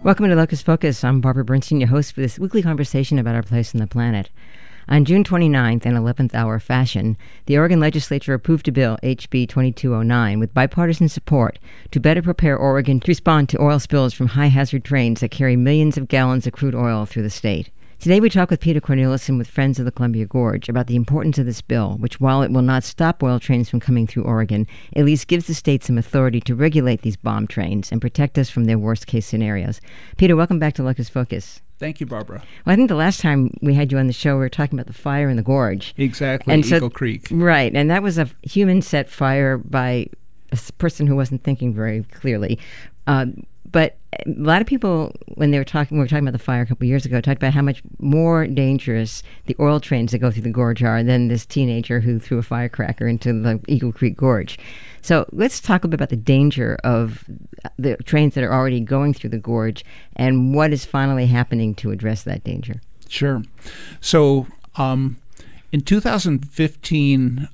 Welcome to Locus Focus. I'm Barbara Bernstein, your host for this weekly conversation about our place on the planet. On June 29th, in 11th hour fashion, the Oregon legislature approved a bill, HB 2209, with bipartisan support to better prepare Oregon to respond to oil spills from high-hazard trains that carry millions of gallons of crude oil through the state. Today we talk with Peter Cornelissen with Friends of the Columbia Gorge about the importance of this bill, which, while it will not stop oil trains from coming through Oregon, at least gives the state some authority to regulate these bomb trains and protect us from their worst-case scenarios. Peter, welcome back to Locus Focus. Thank you, Barbara. Well, I think the last time we had you on the show, we were talking about the fire in the gorge. Exactly, and Eagle Creek. Right, and that was a human-set fire by a person who wasn't thinking very clearly. But a lot of people, when we were talking about the fire a couple of years ago, talked about how much more dangerous the oil trains that go through the gorge are than this teenager who threw a firecracker into the Eagle Creek Gorge. So let's talk a bit about the danger of the trains that are already going through the gorge and what is finally happening to address that danger. Sure. So in 2015,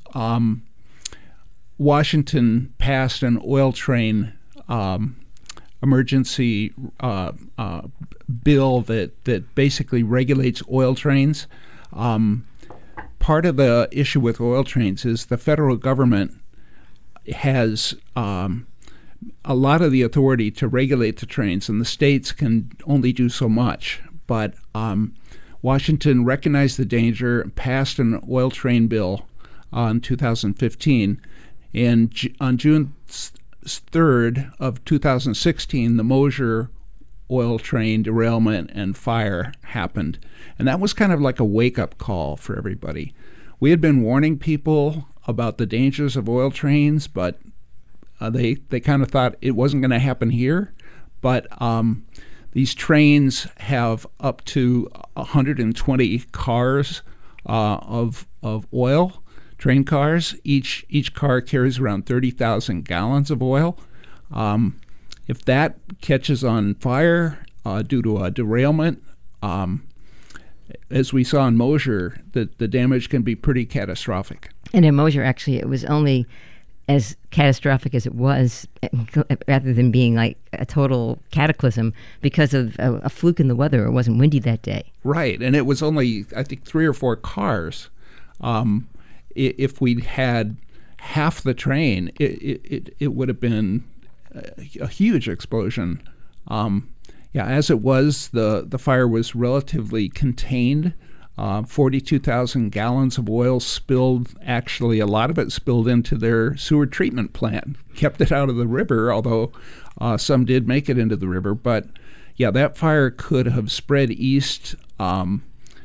Washington passed an oil train emergency bill that basically regulates oil trains. Part of the issue with oil trains is the federal government has a lot of the authority to regulate the trains, and the states can only do so much. But Washington recognized the danger, passed an oil train bill in 2015, and on June 3rd of 2016, the Mosier oil train derailment and fire happened. And that was kind of like a wake-up call for everybody. We had been warning people about the dangers of oil trains, but they kind of thought it wasn't going to happen here. But these trains have up to 120 cars of oil. Train cars. Each car carries around 30,000 gallons of oil. If that catches on fire due to a derailment, as we saw in Mosier, the damage can be pretty catastrophic. And in Mosier, actually, it was only as catastrophic as it was, rather than being like a total cataclysm, because of a fluke in the weather. It wasn't windy that day. Right, and it was only, I think, 3 or 4 cars. If we'd had half the train, it would have been a huge explosion. As it was, the fire was relatively contained. 42,000 gallons of oil spilled. Actually, a lot of it spilled into their sewer treatment plant. Kept it out of the river, although some did make it into the river. But that fire could have spread east and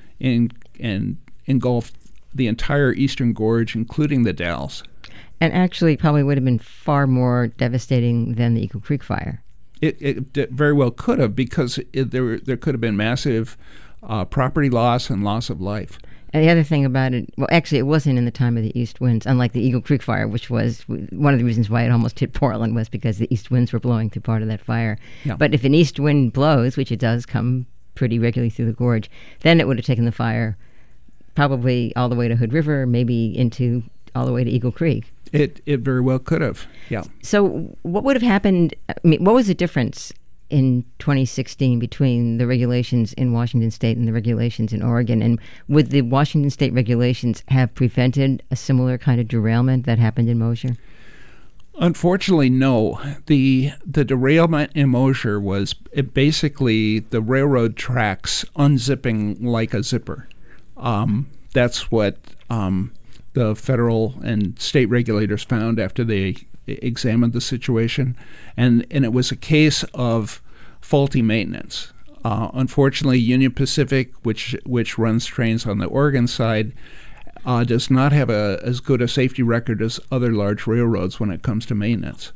engulfed the entire eastern gorge, including the Dalles. And actually probably would have been far more devastating than the Eagle Creek fire. It very well could have, because there could have been massive property loss and loss of life. And the other thing about it, well, actually, it wasn't in the time of the east winds, unlike the Eagle Creek fire, which was one of the reasons why it almost hit Portland, was because the east winds were blowing through part of that fire. Yeah. But if an east wind blows, which it does come pretty regularly through the gorge, then it would have taken the fire probably all the way to Hood River, maybe all the way to Eagle Creek. It very well could have, yeah. So what would have happened, what was the difference in 2016 between the regulations in Washington State and the regulations in Oregon? And would the Washington State regulations have prevented a similar kind of derailment that happened in Mosier? Unfortunately, no. The derailment in Mosier was basically the railroad tracks unzipping like a zipper. That's what the federal and state regulators found after they examined the situation, and it was a case of faulty maintenance. Unfortunately, Union Pacific, which runs trains on the Oregon side, does not have as good a safety record as other large railroads when it comes to maintenance.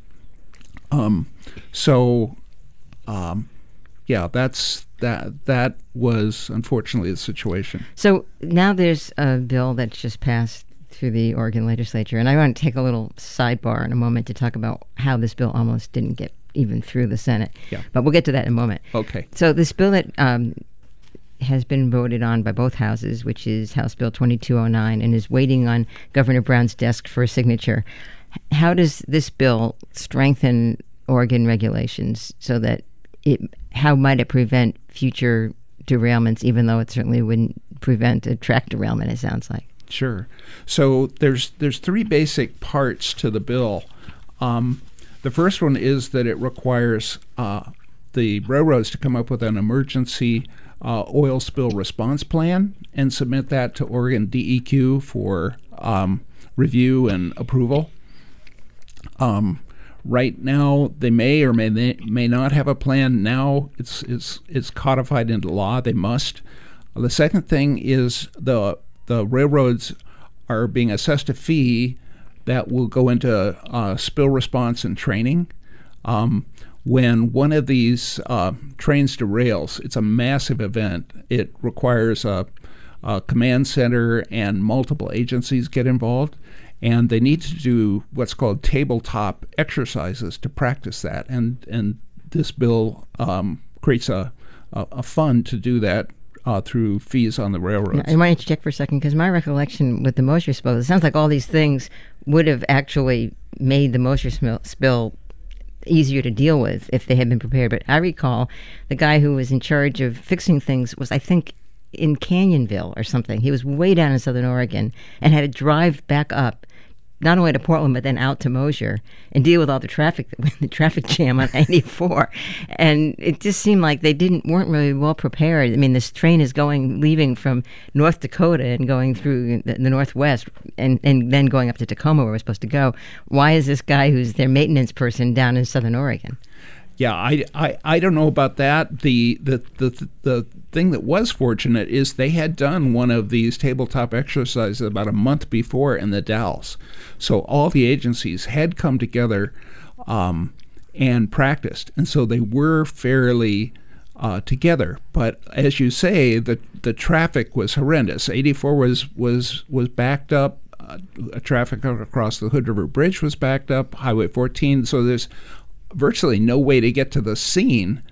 That was unfortunately the situation. So now there's a bill that's just passed through the Oregon legislature, and I want to take a little sidebar in a moment to talk about how this bill almost didn't get even through the Senate. Yeah. But we'll get to that in a moment. Okay. So this bill that has been voted on by both houses, which is House Bill 2209, and is waiting on Governor Brown's desk for a signature. How does this bill strengthen Oregon regulations so that it how might it prevent future derailments, even though it certainly wouldn't prevent a track derailment, it sounds like? Sure. So there's three basic parts to the bill. The first one is that it requires the railroads to come up with an emergency oil spill response plan and submit that to Oregon DEQ for review and approval. Right now, they may or may not have a plan. Now it's codified into law. They must. The second thing is the railroads are being assessed a fee that will go into spill response and training. When one of these trains derails, it's a massive event. It requires a command center and multiple agencies get involved, and they need to do what's called tabletop exercises to practice that. And this bill creates a fund to do that through fees on the railroads. I wanted to check for a second, because my recollection with the Mosher spill, it sounds like all these things would have actually made the Mosher spill easier to deal with if they had been prepared. But I recall the guy who was in charge of fixing things was, I think, in Canyonville or something. He was way down in Southern Oregon and had to drive back up, not only to Portland, but then out to Mosher and deal with all the traffic jam on 94. And it just seemed like they weren't really well prepared. I mean, this train is leaving from North Dakota and going through the Northwest and then going up to Tacoma where we're supposed to go. Why is this guy who's their maintenance person down in Southern Oregon? Yeah, I don't know about that. The thing that was fortunate is they had done one of these tabletop exercises about a month before in the Dalles. So all the agencies had come together and practiced, and so they were fairly together. But as you say, the traffic was horrendous. 84 was backed up. Traffic across the Hood River Bridge was backed up. Highway 14. So there's virtually no way to get to the scene,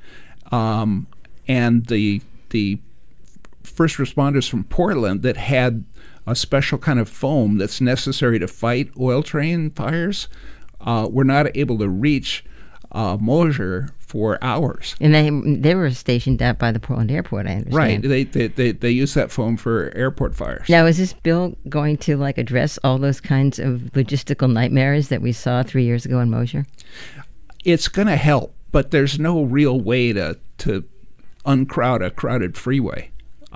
and the first responders from Portland that had a special kind of foam that's necessary to fight oil train fires were not able to reach Mosher for hours. And they were stationed out by the Portland airport, I understand. Right. They use that foam for airport fires. Now, is this bill going to address all those kinds of logistical nightmares that we saw 3 years ago in Mosher? It's going to help, but there's no real way to uncrowd a crowded freeway.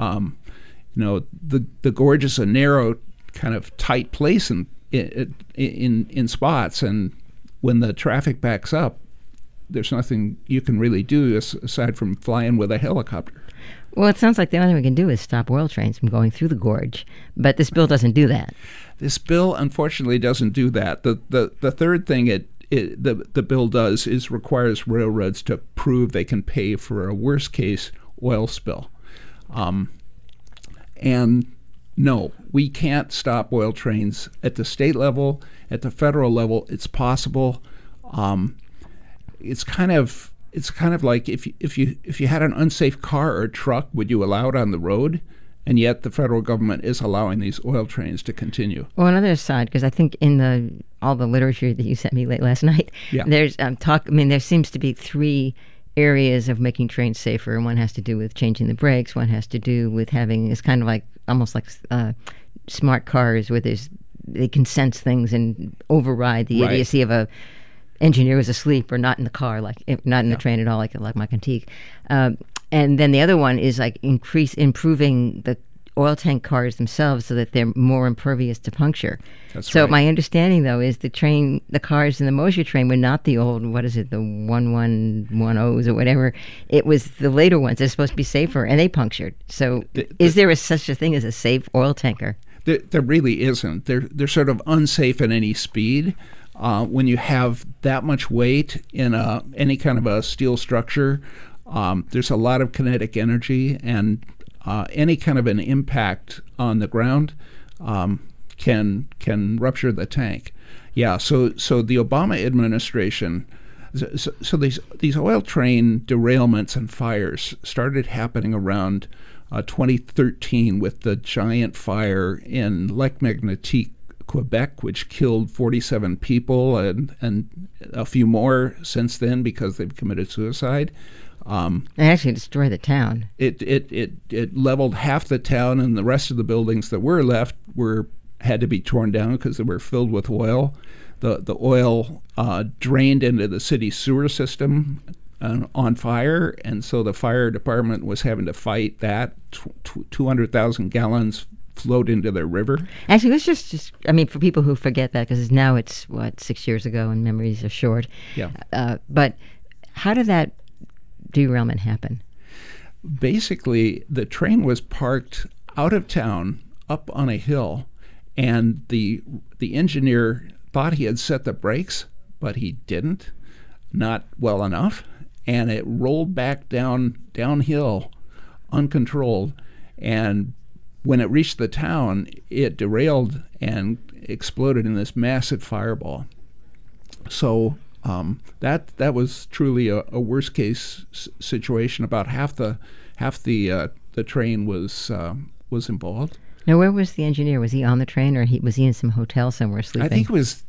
The gorge is a narrow, kind of tight place in spots, and when the traffic backs up, there's nothing you can really do aside from flying with a helicopter. Well, it sounds like the only thing we can do is stop oil trains from going through the gorge, but this bill doesn't do that. This bill, unfortunately, doesn't do that. The third thing the bill does is requires railroads to prove they can pay for a worst-case oil spill. And no, we can't stop oil trains at the state level. At the federal level, it's possible. It's kind of like if you had an unsafe car or truck, would you allow it on the road? And yet the federal government is allowing these oil trains to continue. Well, another side, because I think in all the literature that you sent me late last night, there's talk. I mean, there seems to be three areas of making trains safer, and one has to do with changing the brakes. One has to do with having it's kind of like almost like smart cars, where they can sense things and override the idiocy of a engineer who's asleep or not in the car, not in the train at all, like my Contique. And then the other one is improving the oil tank cars themselves so that they're more impervious to puncture. That's right. My understanding, though, is the cars in the Mosher train were not the old, the 1110s or whatever. It was the later ones. They're supposed to be safer, and they punctured. So is there such a thing as a safe oil tanker? There really isn't. They're sort of unsafe at any speed. When you have that much weight in any kind of a steel structure, there's a lot of kinetic energy, and any kind of an impact on the ground can rupture the tank. Yeah. So the Obama administration. So these oil train derailments and fires started happening around 2013 with the giant fire in Lac Mégantic, Quebec, which killed 47 people and a few more since then because they've committed suicide. They actually destroyed the town. It leveled half the town, and the rest of the buildings that were left had to be torn down because they were filled with oil. The oil drained into the city sewer system on fire, and so the fire department was having to fight that. 200,000 gallons flowed into their river. Actually, let's just I mean, for people who forget that, because now it's, 6 years ago and memories are short. Yeah. But how did that derailment happen? Basically, the train was parked out of town up on a hill, and the engineer thought he had set the brakes, but he didn't, not well enough, and it rolled back downhill uncontrolled, and when it reached the town, it derailed and exploded in this massive fireball. So that was truly a worst case situation. About half the train was involved. Now, where was the engineer? Was he on the train, or was he in some hotel somewhere sleeping? I think it was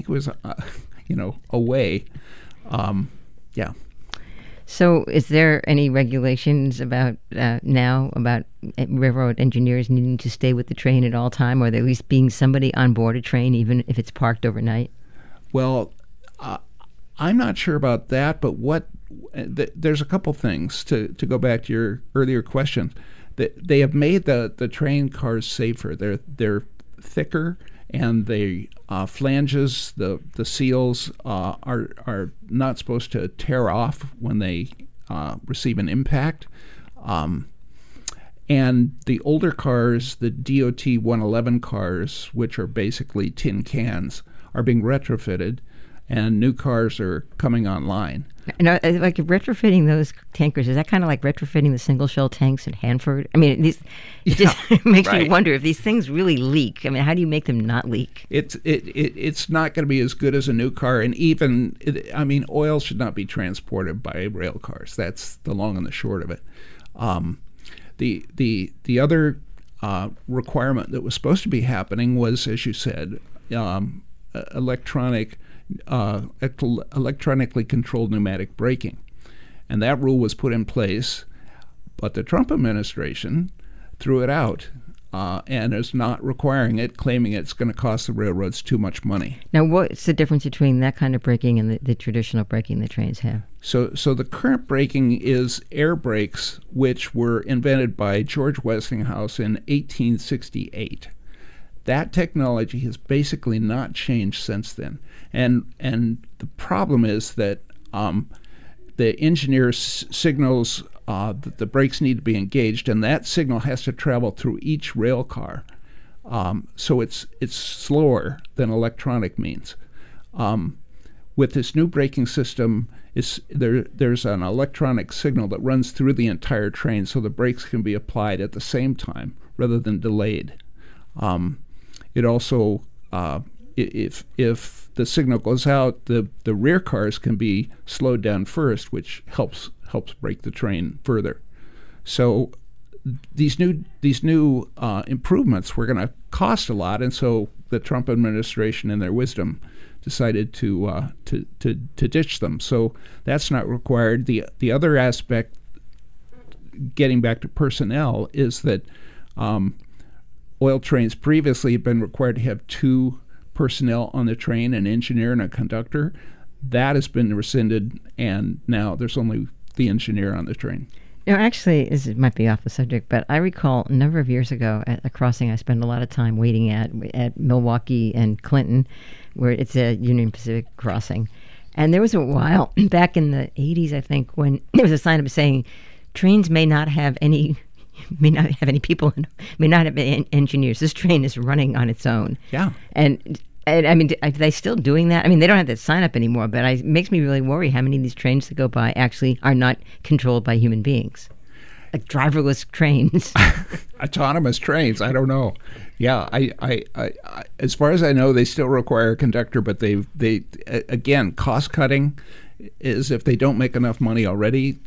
away. Yeah. So is there any regulations about now about railroad engineers needing to stay with the train at all time, or there at least being somebody on board a train even if it's parked overnight? Well, I'm not sure about that, but there's a couple things to go back to your earlier question. They have made the train cars safer. They're thicker, and the flanges, the seals are not supposed to tear off when they receive an impact. And the older cars, the DOT 111 cars, which are basically tin cans, are being retrofitted, and new cars are coming online. Now, like retrofitting those tankers, is that kind of like retrofitting the single-shell tanks at Hanford? I mean, it just makes me wonder if these things really leak. I mean, how do you make them not leak? It's not going to be as good as a new car, and oil should not be transported by rail cars. That's the long and the short of it. The other requirement that was supposed to be happening was, as you said, electronically controlled pneumatic braking. And that rule was put in place, but the Trump administration threw it out and is not requiring it, claiming it's going to cost the railroads too much money. Now, what's the difference between that kind of braking and the traditional braking the trains have? So the current braking is air brakes, which were invented by George Westinghouse in 1868. That technology has basically not changed since then. And the problem is that the engineer signals that the brakes need to be engaged, and that signal has to travel through each rail car. So it's slower than electronic means. With this new braking system, there's an electronic signal that runs through the entire train, so the brakes can be applied at the same time rather than delayed. It also, if the signal goes out, the rear cars can be slowed down first, which helps brake the train further. So these new improvements were going to cost a lot, and so the Trump administration, in their wisdom, decided to ditch them. So that's not required. The other aspect, getting back to personnel, is that oil trains previously have been required to have 2 personnel on the train, an engineer and a conductor. That has been rescinded, and now there's only the engineer on the train. Actually, this might be off the subject, but I recall a number of years ago at a crossing I spent a lot of time waiting at Milwaukee and Clinton, where it's a Union Pacific crossing. And there was a while back in the 80s, I think, when there was a sign up saying trains may not have any people, may not have any engineers. This train is running on its own. Yeah. And I mean, are they still doing that? I mean, they don't have that sign up anymore, but it makes me really worry how many of these trains that go by actually are not controlled by human beings. Like driverless trains. Autonomous trains, I don't know. Yeah, I as far as I know, they still require a conductor, but they again, cost cutting is if they don't make enough money already,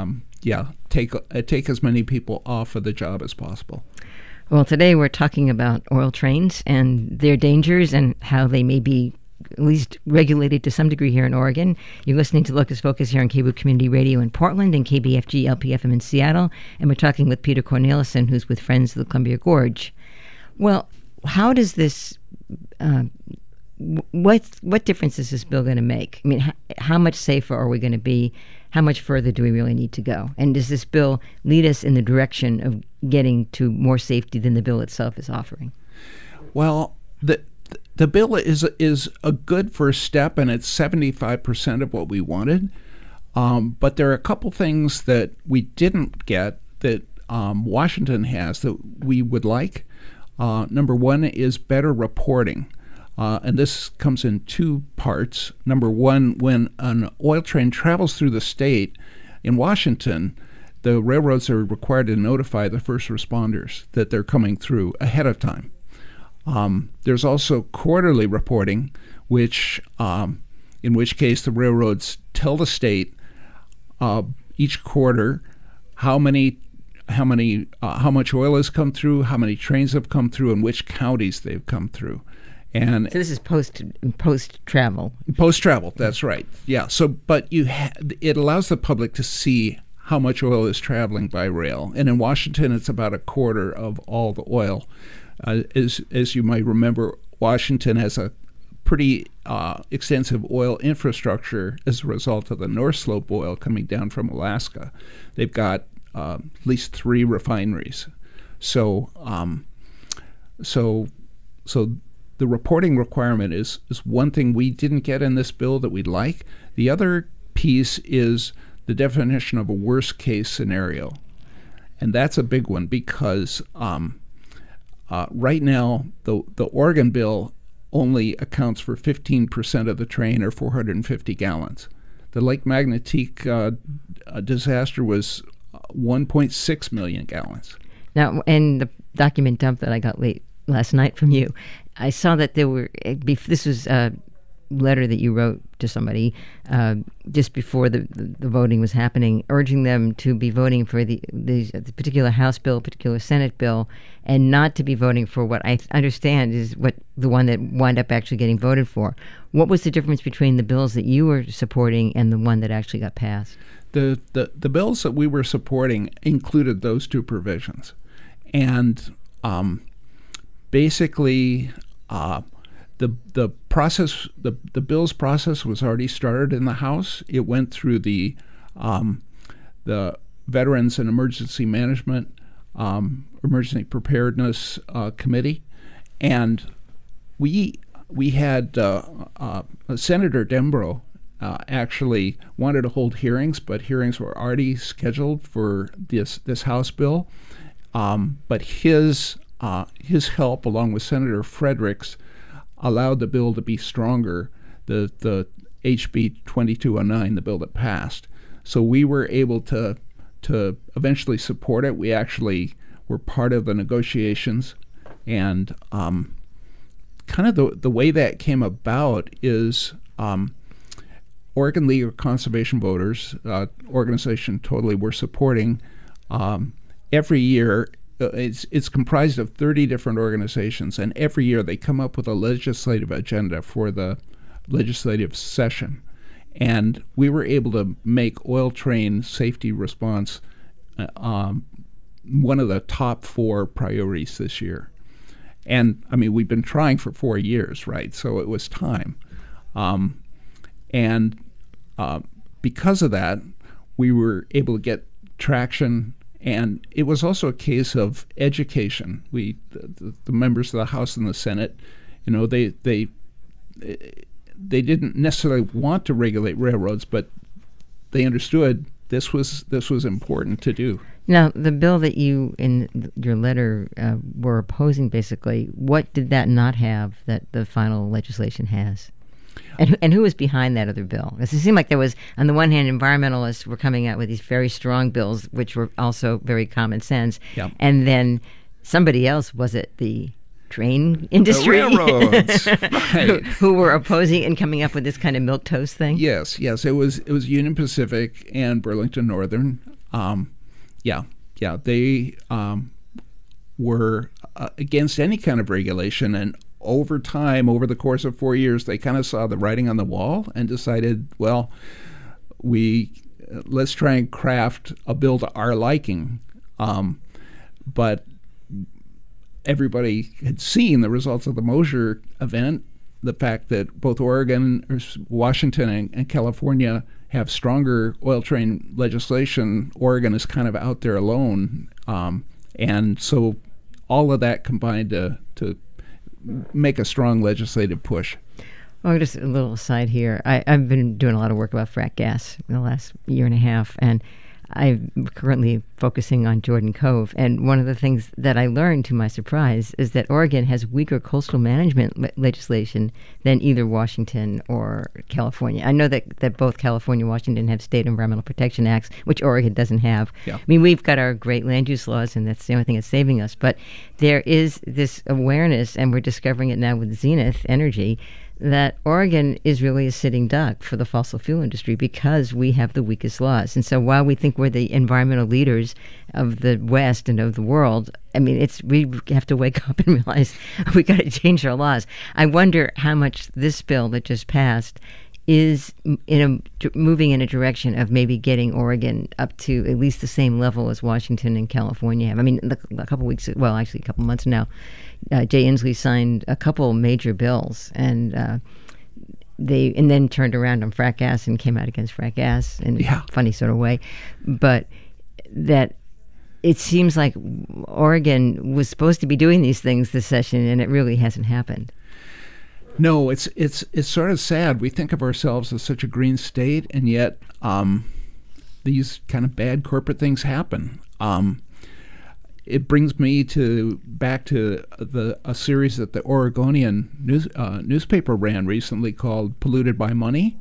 take as many people off of the job as possible. Well, today we're talking about oil trains and their dangers and how they may be at least regulated to some degree here in Oregon. You're listening to Locus Focus here on KBOO Community Radio in Portland and KBFG LPFM in Seattle. And we're talking with Peter Cornelissen, who's with Friends of the Columbia Gorge. Well, how does this, what difference is this bill going to make? I mean, how much safer are we going to be? How much further do we really need to go? And does this bill lead us in the direction of getting to more safety than the bill itself is offering? Well, the bill is a good first step, and it's 75% of what we wanted. But there are a couple things that we didn't get that Washington has that we would like. Number one is better reporting. And this comes in two parts. Number one, when an oil train travels through the state, in Washington, the railroads are required to notify the first responders that they're coming through ahead of time. There's also quarterly reporting, which, in which case the railroads tell the state each quarter how much oil has come through, how many trains have come through, and which counties they've come through. And so this is post travel. Post travel, that's right. Yeah. So, but it allows the public to see how much oil is traveling by rail. And in Washington, it's about a quarter of all the oil. As you might remember, Washington has a pretty extensive oil infrastructure as a result of the North Slope oil coming down from Alaska. They've got at least 3 refineries. So the reporting requirement is one thing we didn't get in this bill that we'd like. The other piece is the definition of a worst-case scenario. And that's a big one because right now the Oregon bill only accounts for 15% of the train, or 450 gallons. The Lake Magnetique disaster was 1.6 million gallons. Now, in the document dump that I got last night from you, I saw that there were, this was a letter that you wrote to somebody just before the voting was happening, urging them to be voting for the particular House bill, particular Senate bill, and not to be voting for what I understand is what the one that wound up actually getting voted for. What was the difference between the bills that you were supporting and the one that actually got passed? The bills that we were supporting included those two provisions. And basically, the process, the bill's process was already started in the House. It went through the Veterans and Emergency Management, Emergency Preparedness Committee, and we had Senator Dembro actually wanted to hold hearings, but hearings were already scheduled for this House bill. But his help, along with Senator Fredericks, allowed the bill to be stronger, the HB 2209, the bill that passed. So we were able to eventually support it. We actually were part of the negotiations, and kind of the way that came about is Oregon League of Conservation Voters, organization totally we're supporting, every year. It's comprised of 30 different organizations, and every year they come up with a legislative agenda for the legislative session. And we were able to make oil train safety response one of the top 4 priorities this year. And, I mean, we've been trying for 4 years, right? So it was time. Because of that, we were able to get traction. And it was also a case of education. The members of the House and the Senate, they didn't necessarily want to regulate railroads, but they understood this was important to do. Now, the bill that you, in your letter, were opposing, basically, what did that not have that the final legislation has? And who was behind that other bill? Because it seemed like there was, on the one hand, environmentalists were coming out with these very strong bills, which were also very common sense. Yep. And then somebody else, was it the train industry? The railroads, right. who were opposing and coming up with this kind of milquetoast thing? Yes. It was Union Pacific and Burlington Northern. They were against any kind of regulation, and over time, over the course of 4 years, they kind of saw the writing on the wall and decided, well, let's try and craft a bill to our liking. But everybody had seen the results of the Mosher event, the fact that both Oregon, Washington, and California have stronger oil train legislation. Oregon is kind of out there alone. And so all of that combined to make a strong legislative push. Oh, just a little aside here. I've been doing a lot of work about frack gas in the last year and a half, and I'm currently focusing on Jordan Cove. And one of the things that I learned, to my surprise, is that Oregon has weaker coastal management legislation than either Washington or California. I know that both California and Washington have state environmental protection acts, which Oregon doesn't have. Yeah. I mean, we've got our great land use laws, and that's the only thing that's saving us. But there is this awareness, and we're discovering it now with Zenith Energy, that Oregon is really a sitting duck for the fossil fuel industry because we have the weakest laws. And so while we think we're the environmental leaders of the West and of the world, I mean, we have to wake up and realize we got to change our laws. I wonder how much this bill that just passed is moving in a direction of maybe getting Oregon up to at least the same level as Washington and California have. I mean, a couple months now, Jay Inslee signed a couple major bills, and then turned around on frack gas and came out against frack gas in a funny sort of way. But that it seems like Oregon was supposed to be doing these things this session, and it really hasn't happened. No, it's sort of sad. We think of ourselves as such a green state, and yet these kind of bad corporate things happen. It brings me back to a series that the Oregonian newspaper ran recently called "Polluted by Money."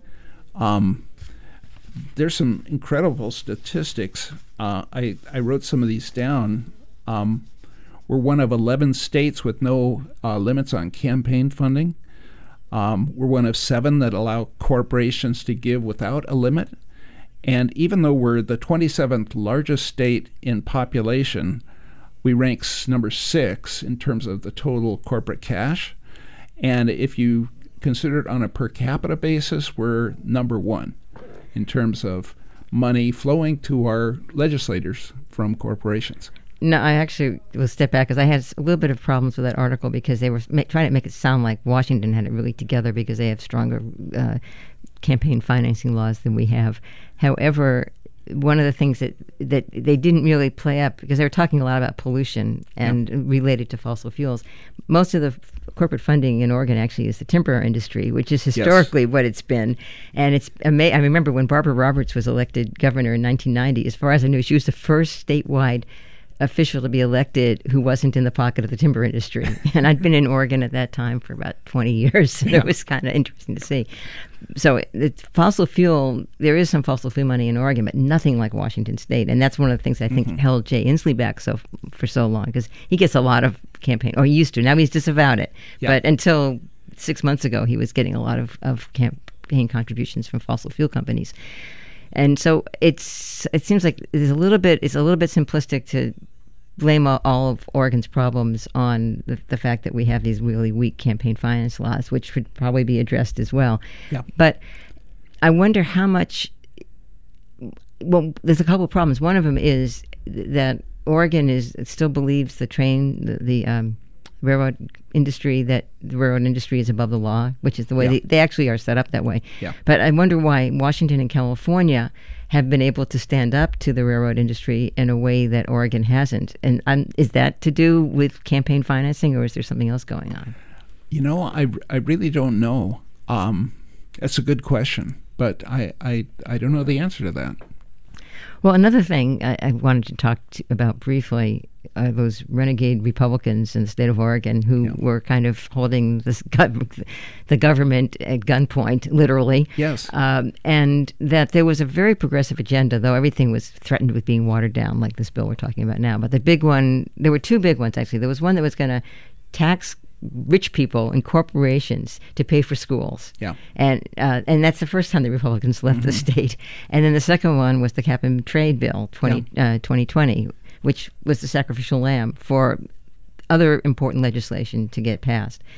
There's some incredible statistics. I wrote some of these down. We're one of 11 states with no limits on campaign funding. We're one of 7 that allow corporations to give without a limit. And even though we're the 27th largest state in population, we rank number 6 in terms of the total corporate cash. And if you consider it on a per capita basis, we're number 1 in terms of money flowing to our legislators from corporations. No, I actually will step back because I had a little bit of problems with that article because they were trying to make it sound like Washington had it really together because they have stronger campaign financing laws than we have. However, one of the things that they didn't really play up, because they were talking a lot about pollution and related to fossil fuels. Most of the corporate funding in Oregon actually is the timber industry, which is historically what it's been. And it's I remember when Barbara Roberts was elected governor in 1990, as far as I knew, she was the first statewide official to be elected who wasn't in the pocket of the timber industry. And I'd been in Oregon at that time for about 20 years, and it was kind of interesting to see. So it's fossil fuel, there is some fossil fuel money in Oregon, but nothing like Washington State. And that's one of the things I think held Jay Inslee back for so long, because he gets a lot of campaign, or he used to. Now he's disavowed it. Yeah. But until 6 months ago, he was getting a lot of campaign contributions from fossil fuel companies. And so it seems like it's a little bit simplistic to blame all of Oregon's problems on the fact that we have these really weak campaign finance laws, which should probably be addressed as well. Yeah. But I wonder how much. Well, there's a couple of problems. One of them is that Oregon still believes the railroad industry, that the railroad industry is above the law, which is the way they actually are set up that way. Yeah. But I wonder why Washington and California have been able to stand up to the railroad industry in a way that Oregon hasn't. And is that to do with campaign financing, or is there something else going on? You know, I really don't know. That's a good question, but I don't know the answer to that. Well, another thing I wanted to talk about briefly, those renegade Republicans in the state of Oregon who were kind of holding the government at gunpoint, literally. Yes. And that there was a very progressive agenda, though everything was threatened with being watered down, like this bill we're talking about now. But the big one, there were 2 big ones, actually. There was one that was going to tax rich people and corporations to pay for schools. Yeah. And that's the first time the Republicans left the state. And then the second one was the cap and trade bill, 2020, which was the sacrificial lamb for other important legislation to get passed.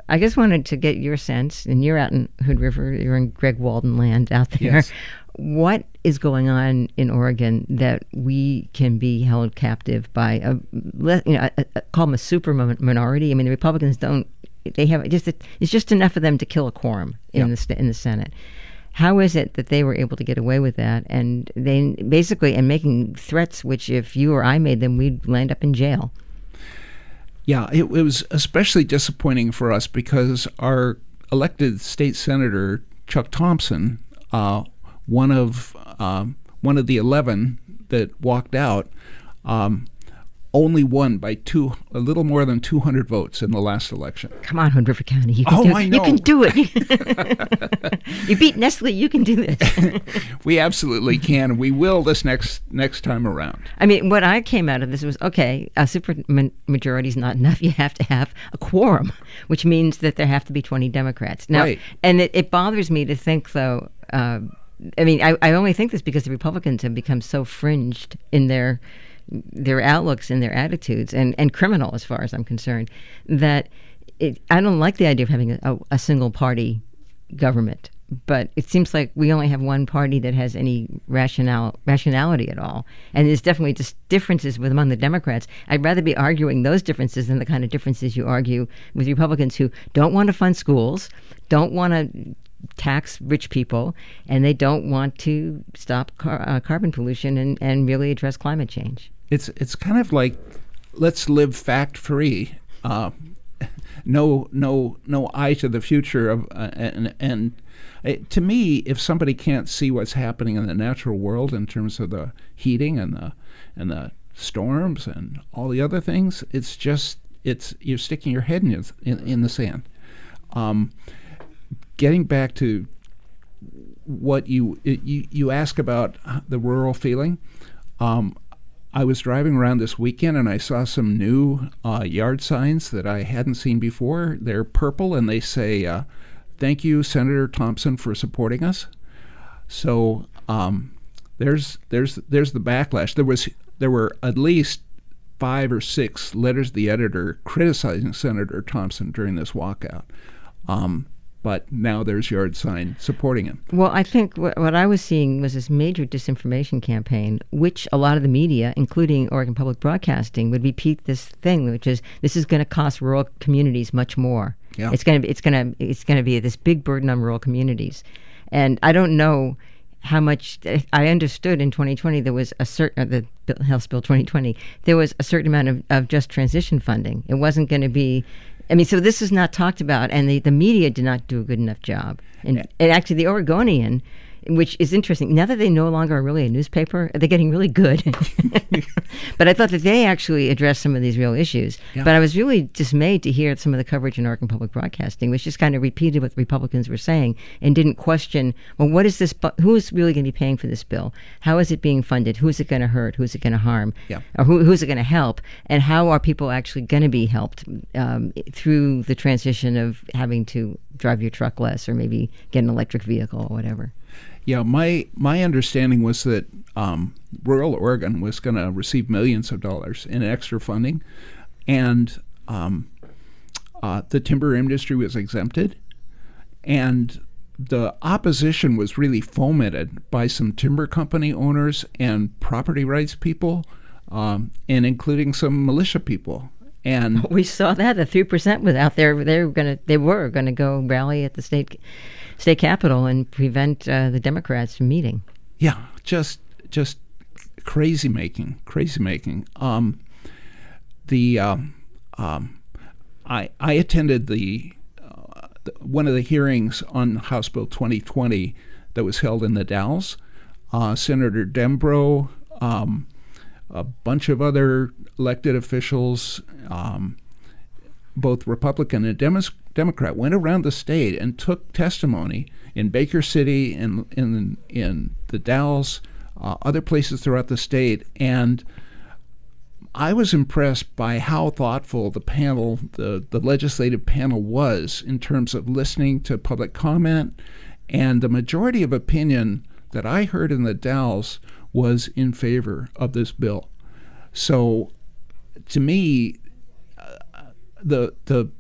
I just wanted to get your sense, and you're out in Hood River, you're in Greg Walden land out there. Yes. What is going on in Oregon that we can be held captive by call them a super minority? I mean, the Republicans don't. They have it's just enough of them to kill a quorum in the Senate. How is it that they were able to get away with that? And they basically and making threats, which if you or I made them, we'd land up in jail. Yeah, it was especially disappointing for us because our elected state senator Chuck Thompson, one of the 11 that walked out, only won by a little more than 200 votes in the last election. Come on, Hood River County. You can do it. You beat Nestle. You can do this. We absolutely can. We will this next time around. I mean, what I came out of this was, okay, a super majority is not enough. You have to have a quorum, which means that there have to be 20 Democrats. Now, right. And it bothers me to think, though, I mean, I only think this because the Republicans have become so fringed in their outlooks and their attitudes and criminal as far as I'm concerned, that I don't like the idea of having a single party government. But it seems like we only have one party that has any rationality at all. And there's definitely just differences among the Democrats. I'd rather be arguing those differences than the kind of differences you argue with Republicans who don't want to fund schools, don't want to tax rich people, and they don't want to stop carbon pollution and really address climate change. It's kind of like, let's live fact-free. No eye to the future of to me, if somebody can't see what's happening in the natural world in terms of the heating and the storms and all the other things, you're sticking your head in the sand. Getting back to what you ask about the rural feeling, I was driving around this weekend and I saw some new yard signs that I hadn't seen before. They're purple and they say, "Thank you, Senator Thompson, for supporting us." So there's the backlash. There were at least 5 or 6 letters to the editor criticizing Senator Thompson during this walkout. But now there's yard sign supporting him. Well, I think what I was seeing was this major disinformation campaign, which a lot of the media, including Oregon Public Broadcasting, would repeat this thing, which is this is going to cost rural communities much more. Yeah. It's going to be this big burden on rural communities, and I don't know how much. I understood in 2020 there was a certain the House Bill 2020 there was a certain amount of just transition funding. It wasn't going to be. I mean, so this is not talked about, and the media did not do a good enough job. And actually, the Oregonian, which is interesting, now that they no longer are really a newspaper, they're getting really good. But I thought that they actually addressed some of these real issues. Yeah. But I was really dismayed to hear some of the coverage in Oregon Public Broadcasting, which just kind of repeated what the Republicans were saying and didn't question, well, what is this? Who is really going to be paying for this bill? How is it being funded? Who is it going to hurt? Who is it going to harm? Yeah. Or who is it going to help? And how are people actually going to be helped through the transition of having to drive your truck less or maybe get an electric vehicle or whatever? Yeah, my understanding was that rural Oregon was going to receive millions of dollars in extra funding, and the timber industry was exempted, and the opposition was really fomented by some timber company owners and property rights people, and including some militia people. And we saw that the 3% was out there. They were going to go rally at the state capitol and prevent the Democrats from meeting. Yeah, just crazy making. I attended one of the hearings on House Bill 2020 that was held in the Dalles. Senator Dembro, a bunch of other elected officials, both Republican and Democrat, went around the state and took testimony in Baker City and in the Dalles, other places throughout the state, and I was impressed by how thoughtful the panel, the legislative panel, was in terms of listening to public comment, and the majority of opinion that I heard in the Dalles was in favor of this bill. So, to me, the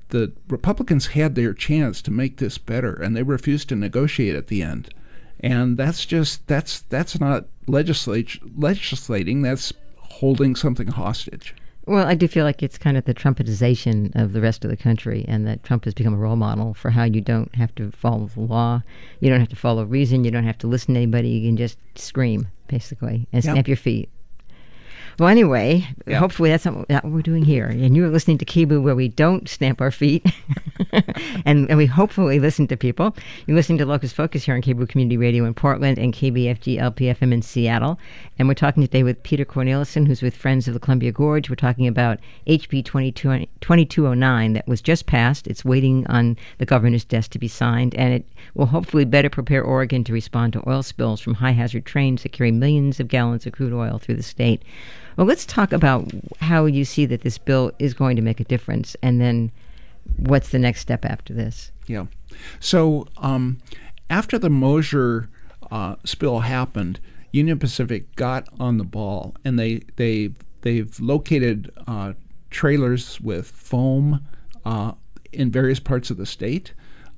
the Republicans had their chance to make this better, and they refused to negotiate at the end. And that's not legislating. That's holding something hostage. Well, I do feel like it's kind of the Trumpetization of the rest of the country, and that Trump has become a role model for how you don't have to follow the law, you don't have to follow reason, you don't have to listen to anybody, you can just scream, basically, and snap your feet. Well, anyway, hopefully that's not what we're doing here. And you're listening to KIBU, where we don't stamp our feet, and we hopefully listen to people. You're listening to Locus Focus here on KIBU Community Radio in Portland and KBFG LPFM in Seattle. And we're talking today with Peter Cornelissen, who's with Friends of the Columbia Gorge. We're talking about HB 2209 that was just passed. It's waiting on the governor's desk to be signed, and it will hopefully better prepare Oregon to respond to oil spills from high-hazard trains that carry millions of gallons of crude oil through the state. Well, let's talk about how you see that this bill is going to make a difference, and then what's the next step after this? Yeah. So after the Mosier spill happened, Union Pacific got on the ball, and they've located trailers with foam in various parts of the state.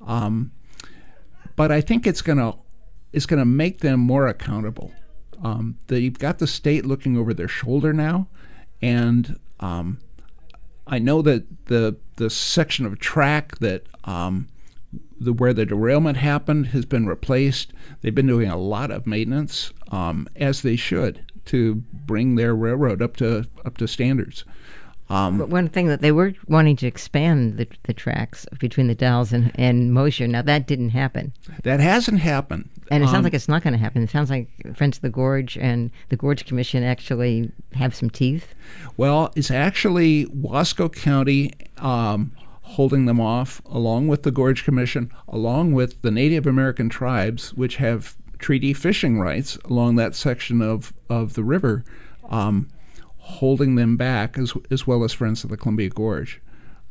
But I think it's gonna make them more accountable. They've got the state looking over their shoulder now, and I know that the section of track that where the derailment happened has been replaced. They've been doing a lot of maintenance, as they should, to bring their railroad up to standards. But one thing that they were wanting to expand the tracks between the Dalles and Mosier. Now that didn't happen. That hasn't happened. And it sounds like it's not going to happen. It sounds like Friends of the Gorge and the Gorge Commission actually have some teeth. Well, it's actually Wasco County holding them off, along with the Gorge Commission, along with the Native American tribes, which have treaty fishing rights along that section of the river, holding them back, as well as Friends of the Columbia Gorge.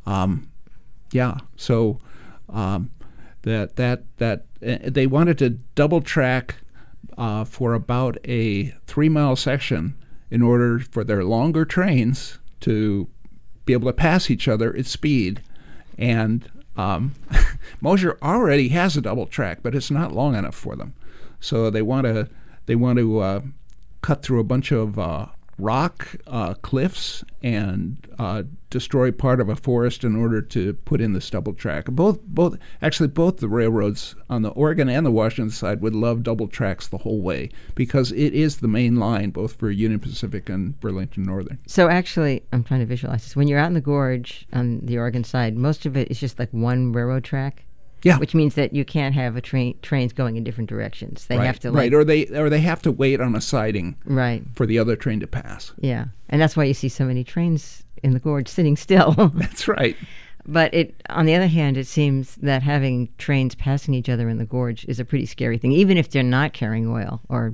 So that they wanted to double track for about a 3-mile section in order for their longer trains to be able to pass each other at speed. And Mosier already has a double track, but it's not long enough for them. So they want to cut through a bunch of rock cliffs and destroy part of a forest in order to put in this double track. Both the railroads on the Oregon and the Washington side would love double tracks the whole way, because it is the main line both for Union Pacific and Burlington Northern. So actually, I'm trying to visualize this. When you're out in the gorge on the Oregon side, most of it is just like one railroad track. Yeah, which means that you can't have trains going in different directions. They have to or they have to wait on a siding for the other train to pass. Yeah, and that's why you see so many trains in the gorge sitting still. That's right. But on the other hand, it seems that having trains passing each other in the gorge is a pretty scary thing, even if they're not carrying oil or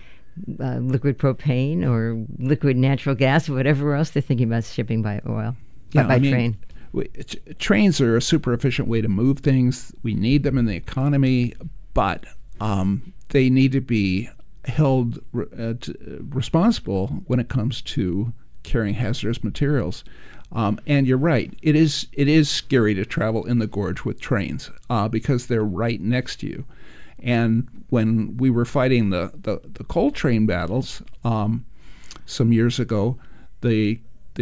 liquid propane or liquid natural gas or whatever else they're thinking about shipping by train. Trains are a super efficient way to move things. We need them in the economy, but they need to be held responsible when it comes to carrying hazardous materials. And you're right; it is scary to travel in the gorge with trains because they're right next to you. And when we were fighting the coal train battles some years ago, the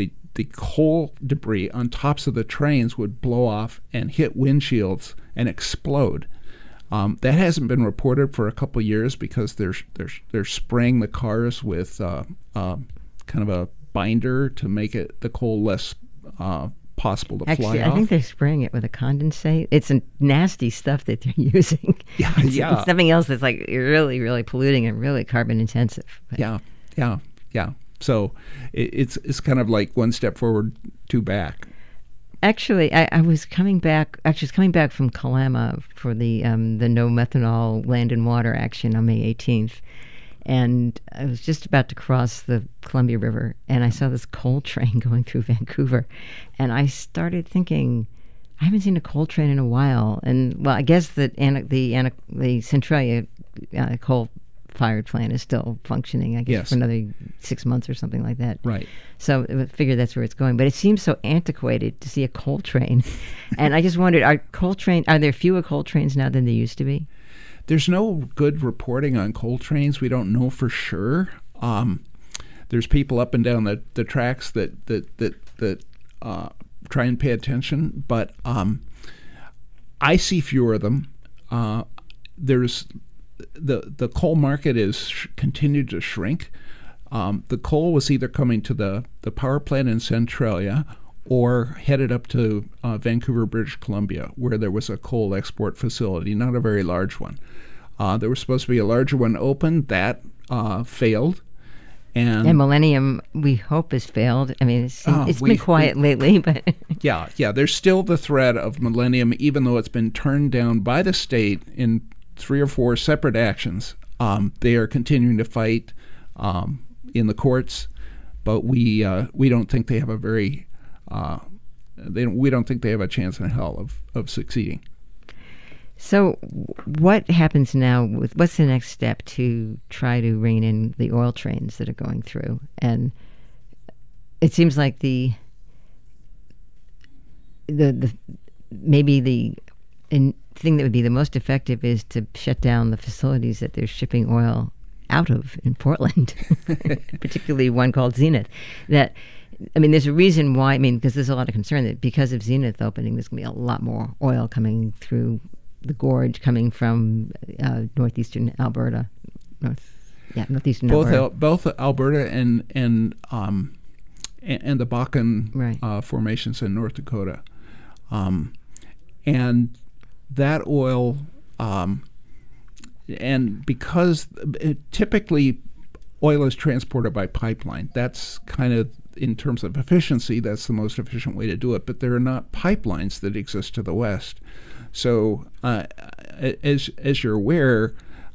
coal debris on tops of the trains would blow off and hit windshields and explode. That hasn't been reported for a couple of years because they're spraying the cars with kind of a binder to make the coal less possible to fly off. Actually, I think they're spraying it with a condensate. It's a nasty stuff that they're using. It's something else that's like really, really polluting and really carbon intensive. But. Yeah. So it's kind of like one step forward, two back. Actually, I was coming back from Kalama for the No Methanol Land and Water action on May 18th. And I was just about to cross the Columbia River, and I saw this coal train going through Vancouver. And I started thinking, I haven't seen a coal train in a while. And, well, I guess that the Centralia coal coal-fired plant is still functioning, I guess, Yes. for another 6 months or something like that. Right. So I figure that's where it's going. But it seems so antiquated to see a coal train. And I just wondered, are there fewer coal trains now than there used to be? There's no good reporting on coal trains. We don't know for sure. There's people up and down the tracks that try and pay attention, but I see fewer of them. There's the coal market is continued to shrink. The coal was either coming to the power plant in Centralia or headed up to Vancouver, British Columbia, where there was a coal export facility, not a very large one. There was supposed to be a larger one open. That failed. And Millennium, we hope, has failed. I mean, it's been quiet lately, but... Yeah, there's still the threat of Millennium, even though it's been turned down by the state in 3 or 4 separate actions. They are continuing to fight in the courts, but we don't think they have a very... we don't think they have a chance in hell of succeeding. So what happens now? What's the next step to try to rein in the oil trains that are going through? And it seems like maybe the thing that would be the most effective is to shut down the facilities that they're shipping oil out of in Portland, particularly one called Zenith. There's a reason why. Because there's a lot of concern that because of Zenith opening, there's going to be a lot more oil coming through the gorge, coming from northeastern Alberta, northeastern Alberta. Both Alberta and the Bakken formations in North Dakota, and that oil, and because typically oil is transported by pipeline. That's kind of, in terms of efficiency, that's the most efficient way to do it. But there are not pipelines that exist to the west. So, as you're aware,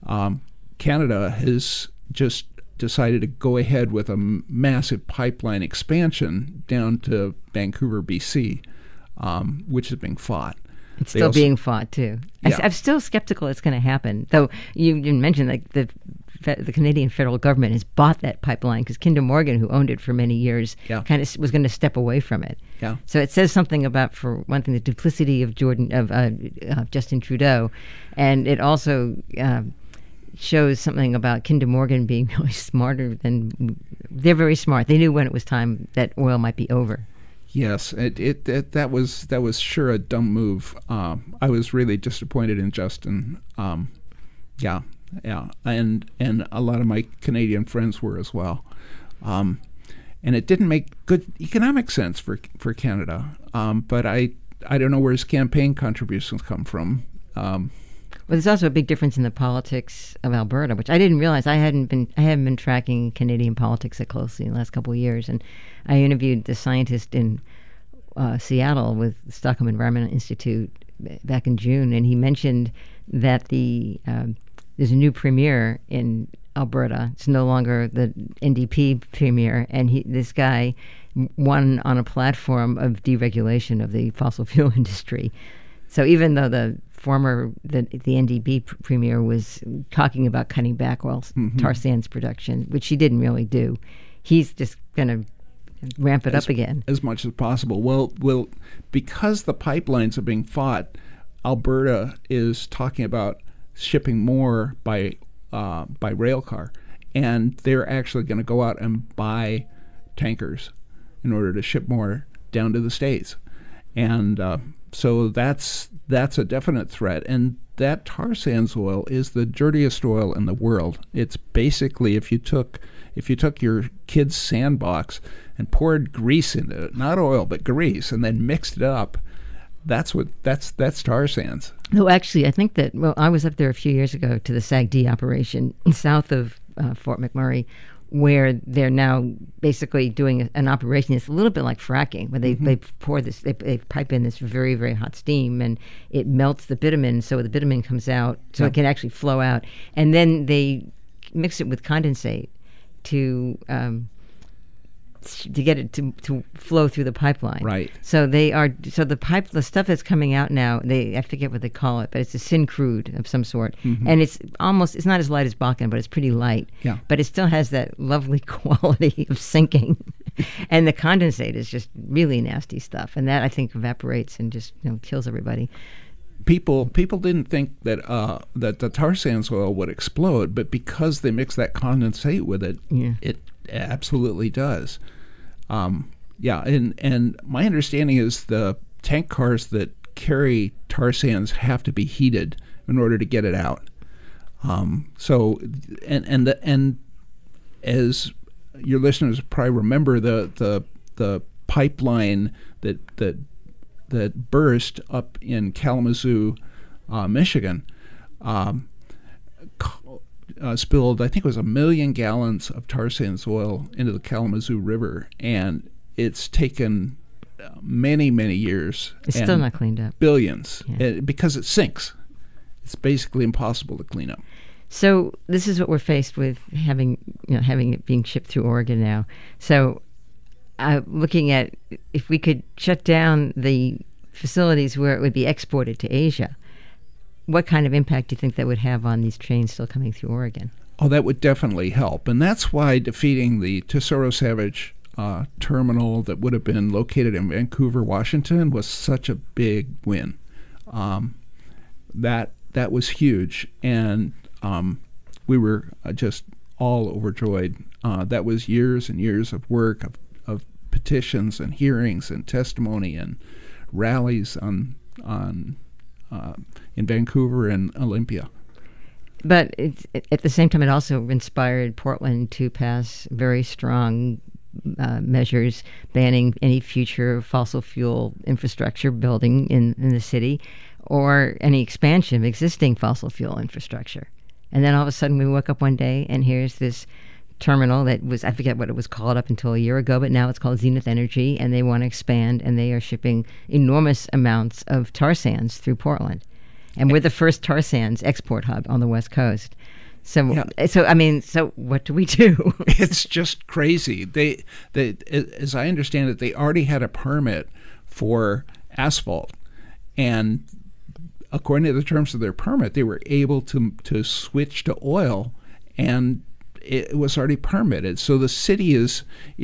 Canada has just decided to go ahead with a massive pipeline expansion down to Vancouver, BC, which is being fought. It's still being fought, too. Yeah. I'm still skeptical it's going to happen. Though you didn't mention the Canadian federal government has bought that pipeline because Kinder Morgan, who owned it for many years, kind of was going to step away from it. Yeah. So it says something about, for one thing, the duplicity of Justin Trudeau, and it also shows something about Kinder Morgan being really smarter than they're very smart. They knew when it was time that oil might be over. Yes, that was sure a dumb move. I was really disappointed in Justin. Yeah, and a lot of my Canadian friends were as well. And it didn't make good economic sense for Canada. But I don't know where his campaign contributions come from. Well, there's also a big difference in the politics of Alberta, which I didn't realize. I haven't been tracking Canadian politics that closely in the last couple of years, and I interviewed the scientist in Seattle with the Stockholm Environmental Institute back in June, and he mentioned that there's a new premier in Alberta. It's no longer the NDP premier, and this guy won on a platform of deregulation of the fossil fuel industry. So even though the NDP premier was talking about cutting back tar sands production, which he didn't really do, he's just going to ramp it up again as much as possible. Well, because the pipelines are being fought, Alberta is talking about shipping more by rail car, and they're actually going to go out and buy tankers in order to ship more down to the States, and so that's a definite threat. And that tar sands oil is the dirtiest oil in the world. It's basically if you took your kid's sandbox and poured grease into it, not oil but grease, and then mixed it up, that's tar sands. No, actually, I think that, I was up there a few years ago to the SAGD operation south of Fort McMurray, where they're now basically doing an operation that's a little bit like fracking, where they pour this, they pipe in this very, very hot steam, and it melts the bitumen, so the bitumen comes out, so it can actually flow out, and then they mix it with condensate to to get it to flow through the pipeline. Right. So the stuff that's coming out now, I forget what they call it, but it's a syncrude of some sort, and it's not as light as Bakken, but it's pretty light. Yeah. But it still has that lovely quality of sinking, and the condensate is just really nasty stuff, and that I think evaporates and just kills everybody. People didn't think that that the tar sands oil would explode, but because they mix that condensate with it, it absolutely does. And my understanding is the tank cars that carry tar sands have to be heated in order to get it out. So as your listeners probably remember, the pipeline that burst up in Kalamazoo, Michigan, spilled, I think it was 1 million gallons of tar sands oil into the Kalamazoo River, and it's taken many, many years. It's still not cleaned up. Billions, because it sinks. It's basically impossible to clean up. So this is what we're faced with, having it being shipped through Oregon now. So looking at if we could shut down the facilities where it would be exported to Asia, what kind of impact do you think that would have on these trains still coming through Oregon? Oh, that would definitely help. And that's why defeating the Tesoro Savage terminal that would have been located in Vancouver, Washington, was such a big win. That was huge. And we were just all overjoyed. That was years and years of work, of petitions and hearings and testimony and rallies in Vancouver and Olympia. But at the same time, it also inspired Portland to pass very strong measures banning any future fossil fuel infrastructure building in the city or any expansion of existing fossil fuel infrastructure. And then all of a sudden we woke up one day and here's this terminal that was, I forget what it was called up until a year ago, but now it's called Zenith Energy, and they want to expand, and they are shipping enormous amounts of tar sands through Portland. And we're the first tar sands export hub on the West Coast. So what do we do? It's just crazy. They, as I understand it, they already had a permit for asphalt, and according to the terms of their permit, they were able to switch to oil, and it was already permitted. So the city is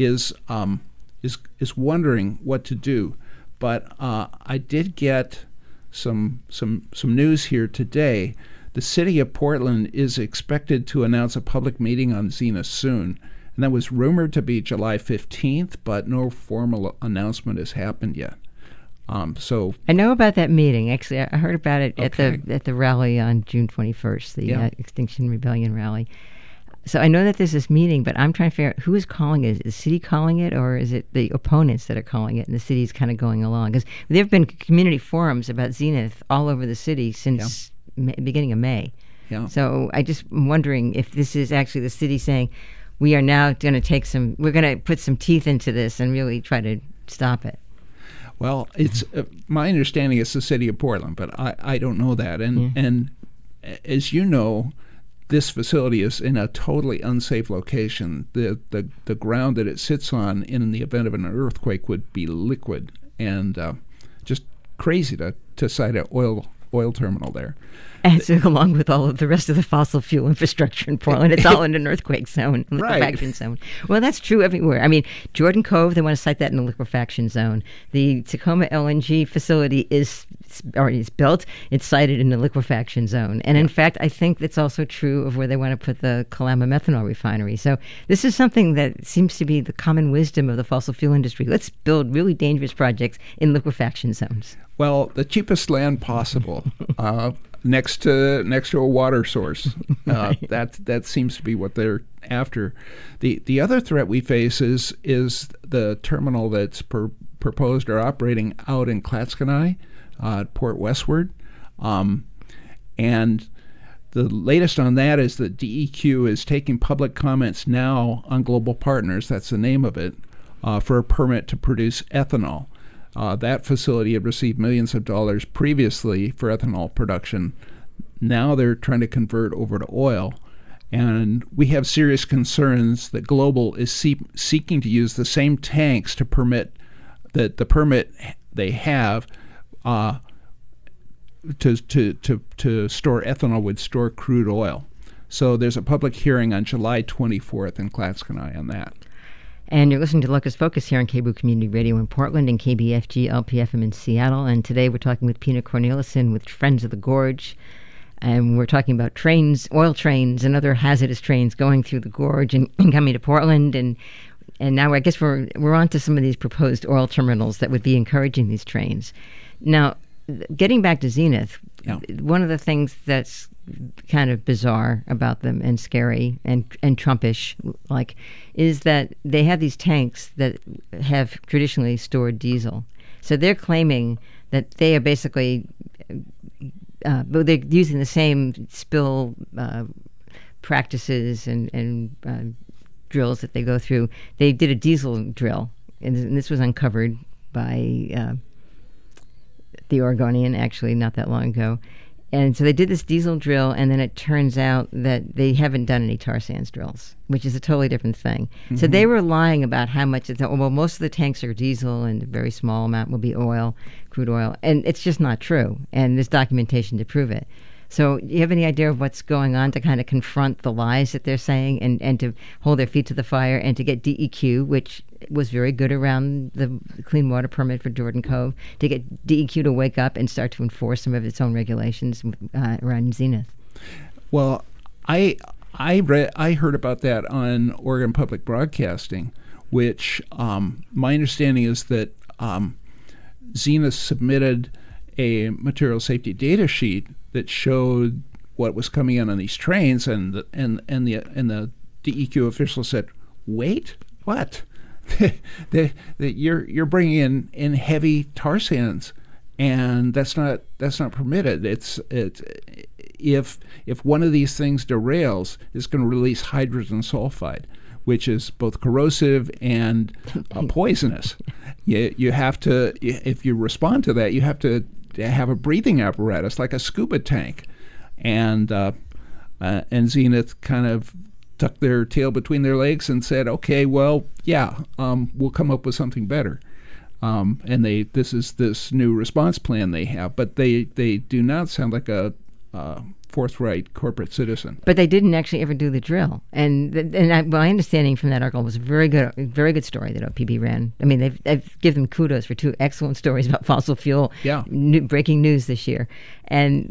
wondering what to do. But I did get some news here today. The city of Portland is expected to announce a public meeting on Zenith soon, and that was rumored to be July 15th, but no formal announcement has happened yet. So I know about that meeting. Actually, I heard about it at the rally on June 21st, the Extinction Rebellion rally. So I know that there's this meeting, but I'm trying to figure out who is calling it. Is the city calling it, or is it the opponents that are calling it, and the city's kind of going along? Because there have been community forums about Zenith all over the city since beginning of May. Yeah. So I just am wondering if this is actually the city saying, we are now going to we're going to put some teeth into this and really try to stop it. Well, it's my understanding it's the city of Portland, but I don't know that. And as you know, this facility is in a totally unsafe location. The ground that it sits on in the event of an earthquake would be liquid, and just crazy to site an oil terminal there. And so along with all of the rest of the fossil fuel infrastructure in Portland, it's all in an earthquake zone, liquefaction zone. Well, that's true everywhere. I mean, Jordan Cove, they want to site that in a liquefaction zone. The Tacoma LNG facility is built. It's sited in the liquefaction zone. And in fact, I think that's also true of where they want to put the Kalama methanol refinery. So this is something that seems to be the common wisdom of the fossil fuel industry. Let's build really dangerous projects in liquefaction zones. Well, the cheapest land possible. Next to a water source. That seems to be what they're after. The other threat we face is the terminal that's proposed or operating out in Clatskanie, Port Westward, and the latest on that is that DEQ is taking public comments now on Global Partners. That's the name of it, for a permit to produce ethanol. That facility had received millions of dollars previously for ethanol production. Now they're trying to convert over to oil, And we have serious concerns that Global is seeking to use the same tanks to permit that the permit they have to store ethanol would store crude oil. So there's a public hearing on July 24th in Clatskanie on that. And you're listening to Locust Focus here on KBOO Community Radio in Portland and KBFG LPFM in Seattle. And today we're talking with Pina Cornelissen with Friends of the Gorge. And we're talking about trains, oil trains, and other hazardous trains going through the gorge and coming to Portland. And now I guess we're on to some of these proposed oil terminals that would be encouraging these trains. Now, getting back to Zenith, one of the things that's kind of bizarre about them and scary and Trumpish, is that they have these tanks that have traditionally stored diesel. So they're claiming that they are basically... but they're using the same spill practices and drills that they go through. They did a diesel drill, and this was uncovered by the Oregonian, actually, not that long ago. And so they did this diesel drill, and then it turns out that they haven't done any tar sands drills, which is a totally different thing. Mm-hmm. So they were lying about how much most of the tanks are diesel, and a very small amount will be oil, crude oil, and it's just not true. And there's documentation to prove it. So do you have any idea of what's going on to kind of confront the lies that they're saying and to hold their feet to the fire and to get DEQ, which was very good around the clean water permit for Jordan Cove, to get DEQ to wake up and start to enforce some of its own regulations around Zenith? Well, I heard about that on Oregon Public Broadcasting, which my understanding is that Zenith submitted a material safety data sheet that showed what was coming in on these trains, and the DEQ official said, "Wait, what? You're bringing in heavy tar sands, and that's not permitted. It's if one of these things derails, it's going to release hydrogen sulfide, which is both corrosive and poisonous. You have to, if you respond to that, you have to have a breathing apparatus like a scuba tank." And Zenith kind of tucked their tail between their legs and said, "Okay, well, yeah, we'll come up with something better." And this is this new response plan they have, but they do not sound like a forthright corporate citizen. But they didn't actually ever do the drill. And my understanding from that article was a very good story that OPB ran. I mean, they've given them kudos for two excellent stories about fossil fuel. Yeah. Breaking news this year. And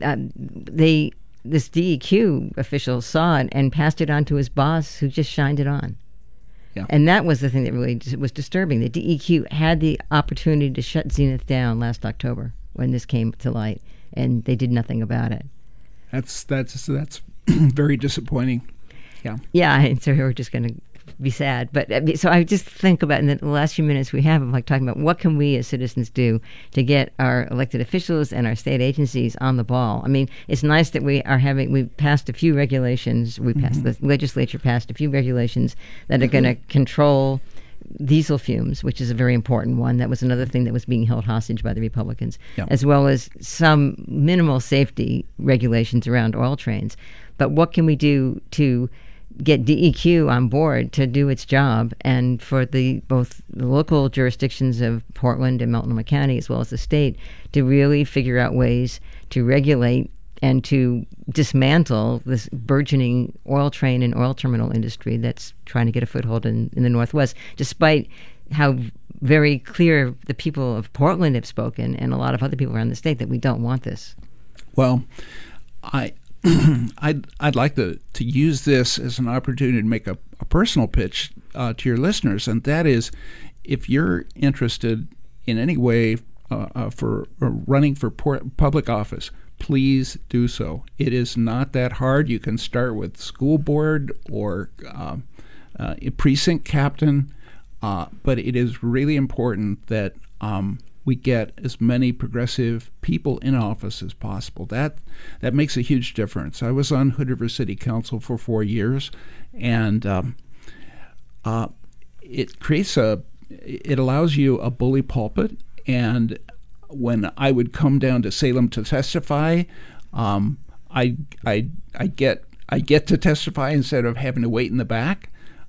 this DEQ official saw it and passed it on to his boss, who just shined it on. Yeah. And that was the thing that really was disturbing. The DEQ had the opportunity to shut Zenith down last October when this came to light, and they did nothing about it. That's very disappointing. Yeah. Yeah, and so we're just going to be sad. But so I just think about in the last few minutes we have of talking about what can we as citizens do to get our elected officials and our state agencies on the ball. I mean, it's nice that we passed a few regulations. The legislature passed a few regulations that are going to control diesel fumes, which is a very important one. That was another thing that was being held hostage by the Republicans, as well as some minimal safety regulations around oil trains. But what can we do to get DEQ on board to do its job, and for both the local jurisdictions of Portland and Multnomah County as well as the state to really figure out ways to regulate and to dismantle this burgeoning oil train and oil terminal industry that's trying to get a foothold in the Northwest, despite how very clear the people of Portland have spoken and a lot of other people around the state that we don't want this. Well, I'd like to use this as an opportunity to make a personal pitch to your listeners, and that is, if you're interested in any way for running for public office, please do so. It is not that hard. You can start with school board or a precinct captain, but it is really important that we get as many progressive people in office as possible. That makes a huge difference. I was on Hood River City Council for 4 years, and it allows you a bully pulpit. And when I would come down to Salem to testify, I get I get to testify instead of having to wait in the back,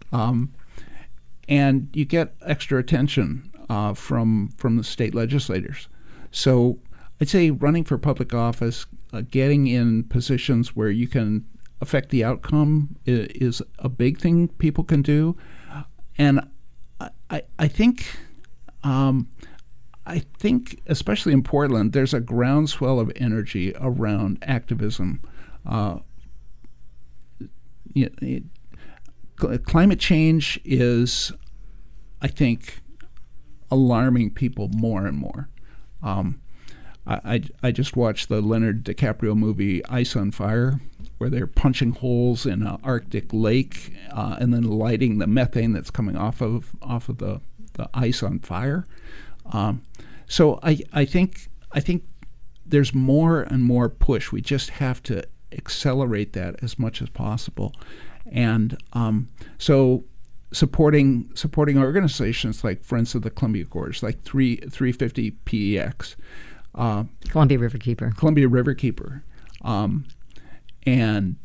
and you get extra attention from the state legislators. So I'd say running for public office, getting in positions where you can affect the outcome is a big thing people can do, and I think especially in Portland, there's a groundswell of energy around activism. Climate change is, I think, alarming people more and more. I just watched the Leonardo DiCaprio movie Ice on Fire, where they're punching holes in an Arctic lake and then lighting the methane that's coming off of the ice on fire. So I think there's more and more push. We just have to accelerate that as much as possible, and so supporting organizations like Friends of the Columbia Gorge, like 350 PEX, Columbia Riverkeeper, and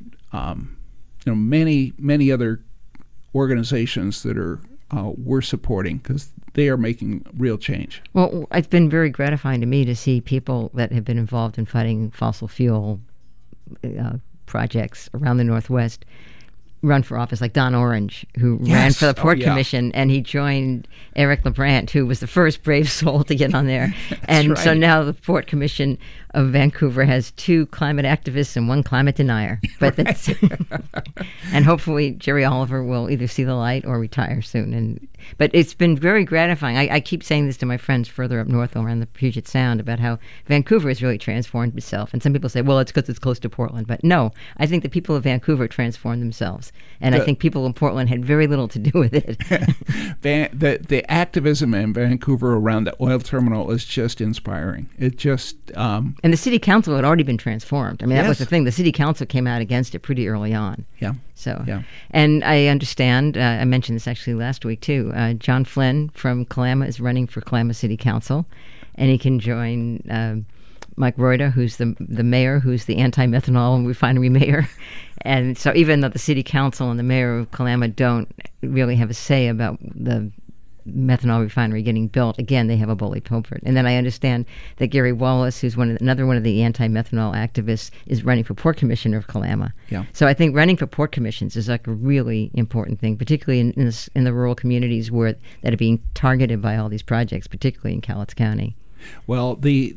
many other organizations that are we're supporting, because they are making real change. Well, it's been very gratifying to me to see people that have been involved in fighting fossil fuel projects around the Northwest run for office, like Don Orange, who ran for the Port Commission, and he joined Eric LeBrant, who was the first brave soul to get on there. And so now the Port Commission of Vancouver has 2 climate activists and 1 climate denier. But that's and hopefully Jerry Oliver will either see the light or retire soon. But it's been very gratifying. I keep saying this to my friends further up north around the Puget Sound about how Vancouver has really transformed itself. And some people say, well, it's because it's close to Portland. But no, I think the people of Vancouver transformed themselves. And I think people in Portland had very little to do with it. The activism in Vancouver around the oil terminal is just inspiring. It just... and the city council had already been transformed. I mean, that was the thing. The city council came out against it pretty early on. Yeah. So, and I understand, I mentioned this actually last week too, John Flynn from Kalama is running for Kalama City Council, and he can join Mike Reuter, who's the mayor, who's the anti-methanol refinery mayor. And so even though the city council and the mayor of Kalama don't really have a say about the methanol refinery getting built, again, they have a bully pulpit. And then I understand that Gary Wallace, who's another one of the anti-methanol activists, is running for Port Commissioner of Kalama. Yeah. So I think running for port commissions is like a really important thing, particularly in the rural communities that are being targeted by all these projects, particularly in Cowlitz County. Well,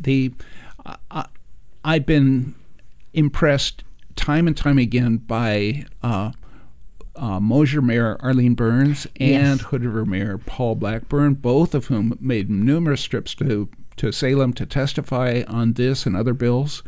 I've been impressed time and time again by Mosier Mayor Arlene Burns and Hood River Mayor Paul Blackburn, both of whom made numerous trips to Salem to testify on this and other bills.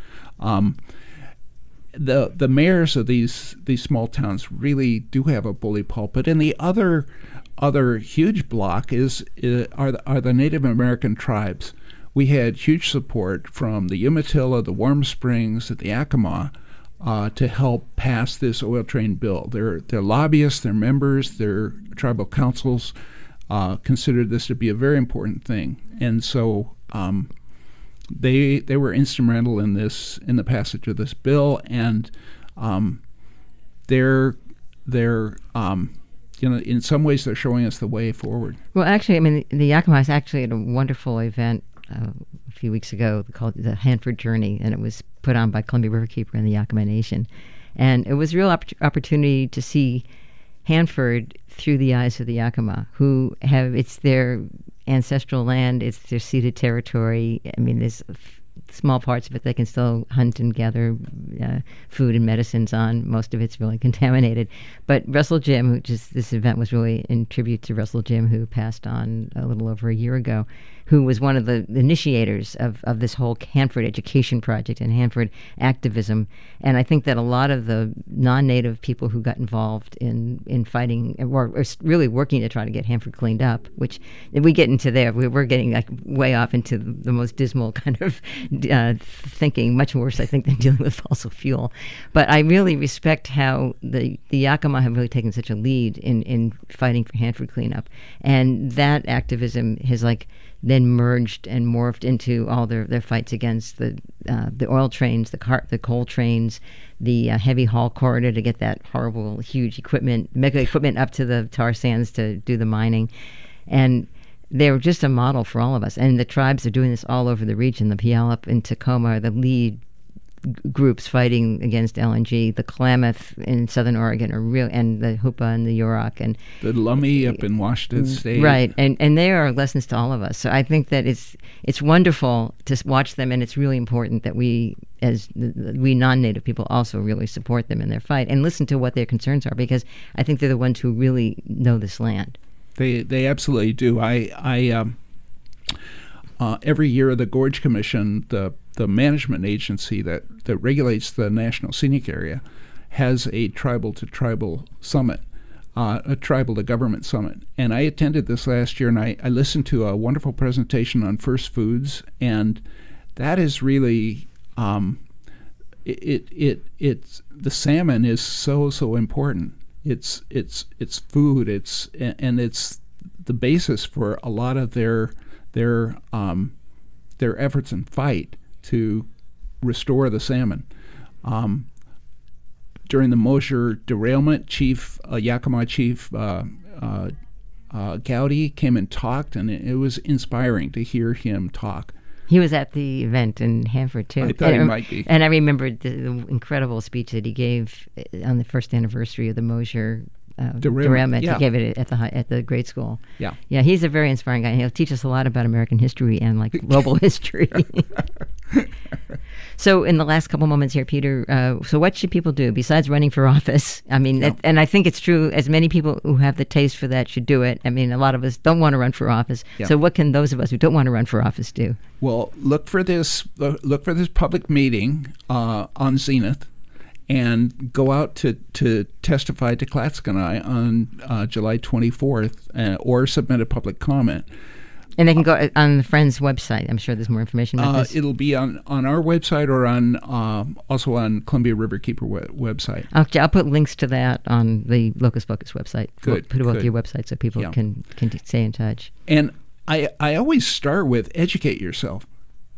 The mayors of these small towns really do have a bully pulpit, and the other huge block are the Native American tribes. We had huge support from the Umatilla, the Warm Springs, and the Yakima to help pass this oil train bill. Their lobbyists, their members, their tribal councils considered this to be a very important thing, and so they were instrumental in the passage of this bill, and they're in some ways they're showing us the way forward. Well, actually, I mean, the Yakima is actually at a wonderful event a few weeks ago called the Hanford Journey, and it was put on by Columbia Riverkeeper and the Yakima Nation. And it was a real opportunity to see Hanford through the eyes of the Yakima, who it's their ancestral land, it's their ceded territory. I mean, there's small parts of it they can still hunt and gather food and medicines on. Most of it's really contaminated. But Russell Jim, this event was really in tribute to Russell Jim, who passed on a little over a year ago, who was one of the initiators of this whole Hanford education project and Hanford activism. And I think that a lot of the non-native people who got involved in fighting or really working to try to get Hanford cleaned up, which if we get into there, we're getting like way off into the most dismal kind of thinking, much worse, I think, than dealing with fossil fuel. But I really respect how the Yakima have really taken such a lead in fighting for Hanford cleanup. And that activism has then merged and morphed into all their fights against the oil trains, the coal trains, the heavy haul corridor to get that horrible, huge mega equipment up to the tar sands to do the mining. And they were just a model for all of us. And the tribes are doing this all over the region. The Puyallup and Tacoma are the lead groups fighting against LNG. The Klamath in Southern Oregon are real, and the Hoopa and the Yurok and the Lummi up in Washington State. Right, and they are lessons to all of us. So I think that it's wonderful to watch them, and it's really important that we, as we non-native people, also really support them in their fight and listen to what their concerns are, because I think they're the ones who really know this land. They absolutely do. Every year, the Gorge Commission, the management agency that regulates the National Scenic Area, has a tribal-to-tribal summit, a tribal-to-government summit. And I attended this last year, and I listened to a wonderful presentation on first foods, and that is really it's the salmon is so important. It's food. It's the basis for a lot of their efforts and fight to restore the salmon. During the Mosher derailment, Yakima Chief Gowdy came and talked, and it was inspiring to hear him talk. He was at the event in Hanford, too. I thought he might be. And I remembered the incredible speech that he gave on the first anniversary of the Mosher derailment. Yeah. He gave it at the grade school. Yeah. Yeah, he's a very inspiring guy. He'll teach us a lot about American history and global history. So in the last couple moments here, Peter, so what should people do besides running for office? I mean, and I think it's true, as many people who have the taste for that should do it. I mean, a lot of us don't want to run for office. Yeah. So what can those of us who don't want to run for office do? Well, look for this public meeting on Zenith, and go out to testify to Klatsk and I on July 24th, or submit a public comment. And they can go on the Friends website. I'm sure there's more information about this. It'll be on our website, or on also on Columbia Riverkeeper website. I'll put links to that on the Locus Focus website. Good. Put both your websites so people can stay in touch. And I always start with educate yourself.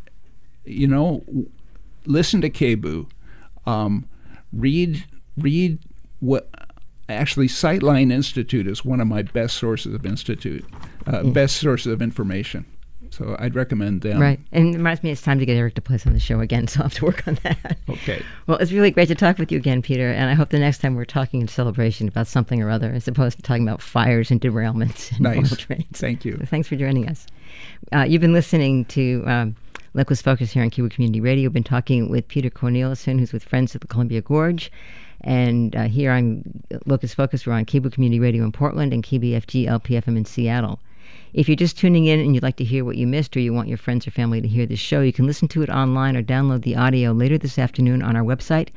Listen to KBOO. Read what. Actually, Sightline Institute is one of my best sources of best sources of information. So I'd recommend them. Right. And it reminds me it's time to get Eric DePlace on the show again, so I'll have to work on that. Okay. Well, it's really great to talk with you again, Peter, and I hope the next time we're talking in celebration about something or other, as opposed to talking about fires and derailments and oil trains. Thank you. So thanks for joining us. You've been listening to Locus Focus here on KBOO Community Radio. We've been talking with Peter Corneliuson, who's with Friends of the Columbia Gorge. And here on Locus Focus, we're on KBOO Community Radio in Portland and KBFG LPFM in Seattle. If you're just tuning in and you'd like to hear what you missed, or you want your friends or family to hear this show, you can listen to it online or download the audio later this afternoon on our website,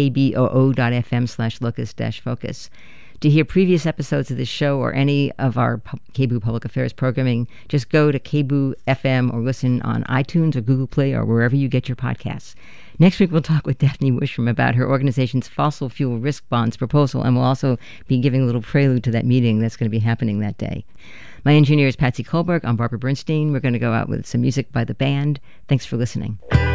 kboo.fm/locus-focus. To hear previous episodes of this show or any of our KBOO Public Affairs programming, just go to KBOO FM or listen on iTunes or Google Play or wherever you get your podcasts. Next week, we'll talk with Daphne Wishram about her organization's fossil fuel risk bonds proposal, and we'll also be giving a little prelude to that meeting that's going to be happening that day. My engineer is Patsy Kohlberg. I'm Barbara Bernstein. We're going to go out with some music by the band. Thanks for listening.